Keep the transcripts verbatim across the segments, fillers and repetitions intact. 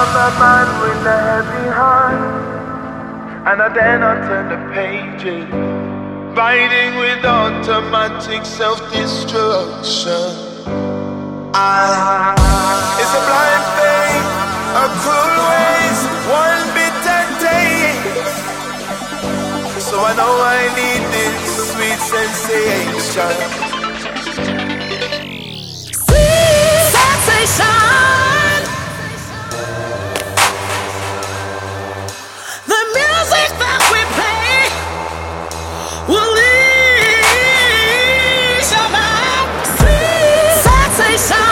am a man with a heavy heart, and I dare not turn the pages, fighting with automatic self-destruction. I It's a blind faith, a cruel waste, one bitter day. So I know I need this sweet sensation. Sweet sensation. The music that we play will ease your mind. Sweet sensation.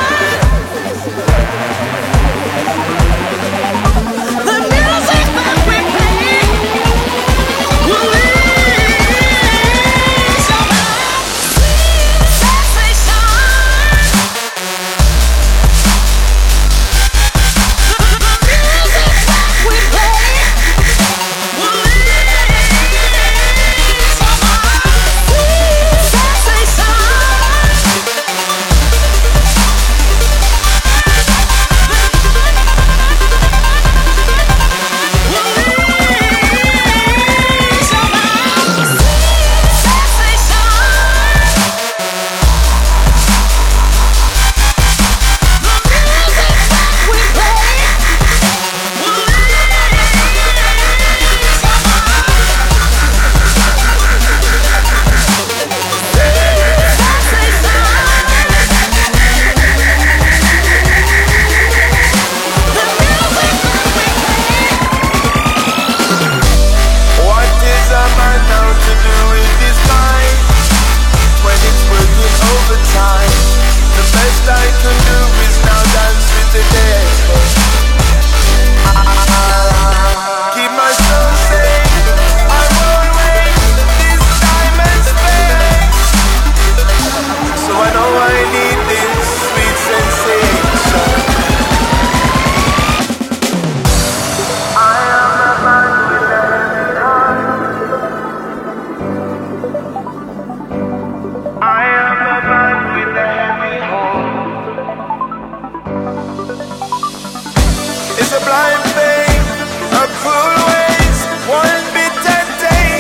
It's a blind faith, a cruel waste, one bitter day.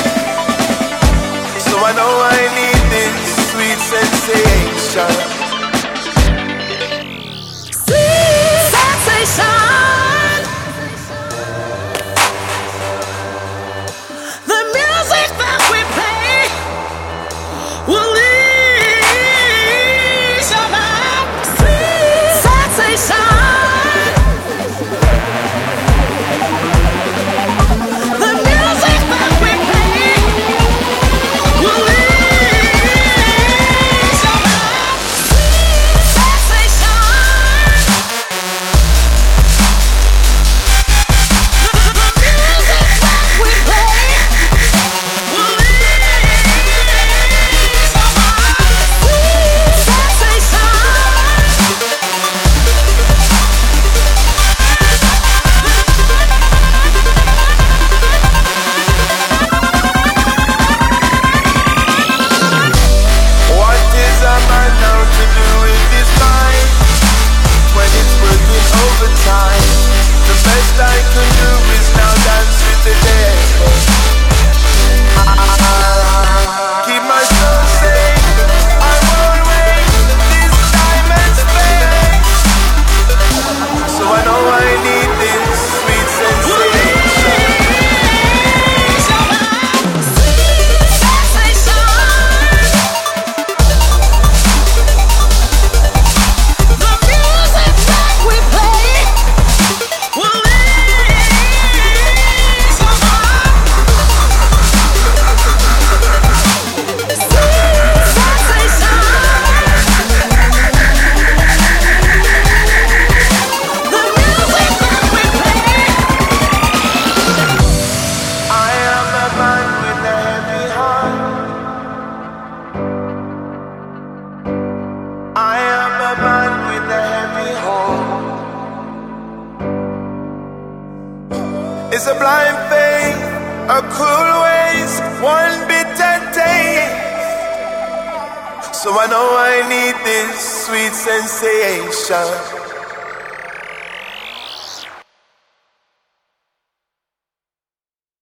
So I know I need this sweet sensation. Sweet sensation. The music that we play will ease your mind. Sweet sensation. It's a blind faith, a cruel waste, one bitter day. So I know I need this sweet sensation.